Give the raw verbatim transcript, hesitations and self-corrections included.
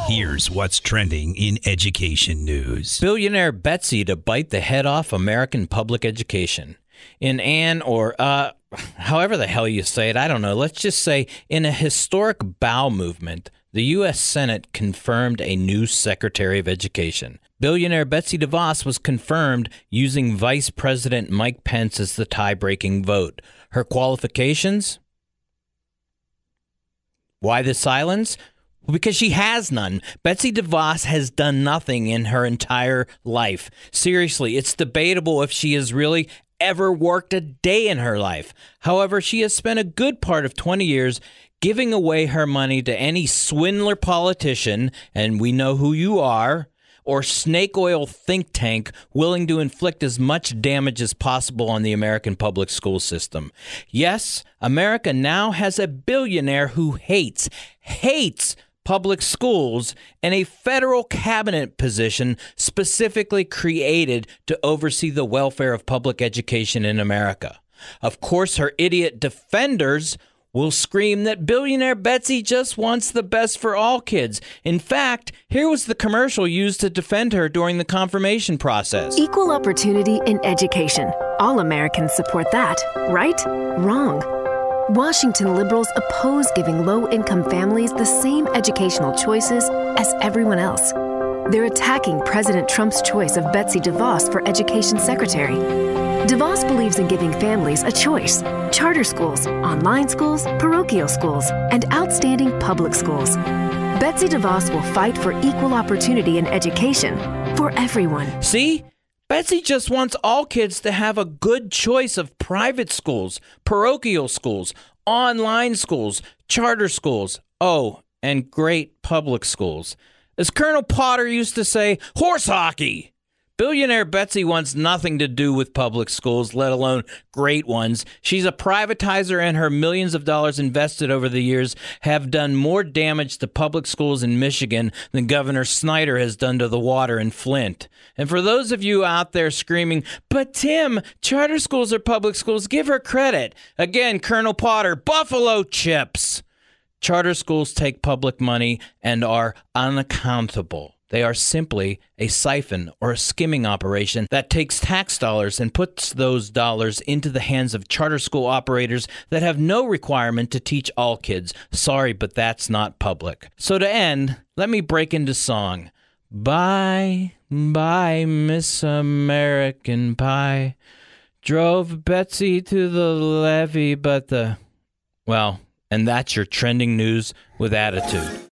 Here's what's trending in education news. Billionaire Betsy to bite the head off American public education. In an, or uh, however the hell you say it, I don't know. Let's just say in a historic bowel movement, the U S Senate confirmed a new Secretary of Education. Billionaire Betsy DeVos was confirmed using Vice President Mike Pence as the tie-breaking vote. Her qualifications? Why the silence? Because she has none. Betsy DeVos has done nothing in her entire life. Seriously, it's debatable if she has really ever worked a day in her life. However, she has spent a good part of twenty years giving away her money to any swindler politician, and we know who you are, or snake oil think tank willing to inflict as much damage as possible on the American public school system. Yes, America now has a billionaire who hates, hates public schools and a federal cabinet position specifically created to oversee the welfare of public education in America. Of course, her idiot defenders will scream that billionaire Betsy just wants the best for all kids. In fact, here was the commercial used to defend her during the confirmation process. Equal opportunity in education. All Americans support that, right? Wrong. Washington liberals oppose giving low-income families the same educational choices as everyone else. They're attacking President Trump's choice of Betsy DeVos for Education Secretary. DeVos believes in giving families a choice: charter schools, online schools, parochial schools, and outstanding public schools. Betsy DeVos will fight for equal opportunity in education for everyone. See? Betsy just wants all kids to have a good choice of private schools, parochial schools, online schools, charter schools, oh, and great public schools. As Colonel Potter used to say, horse hockey. Billionaire Betsy wants nothing to do with public schools, let alone great ones. She's a privatizer, and her millions of dollars invested over the years have done more damage to public schools in Michigan than Governor Snyder has done to the water in Flint. And for those of you out there screaming, but Tim, charter schools are public schools, give her credit. Again, Colonel Potter, buffalo chips. Charter schools take public money and are unaccountable. They are simply a siphon or a skimming operation that takes tax dollars and puts those dollars into the hands of charter school operators that have no requirement to teach all kids. Sorry, but that's not public. So to end, let me break into song. Bye, bye, Miss American Pie. Drove Betsy to the levee, but the... Well, and that's your trending news with attitude.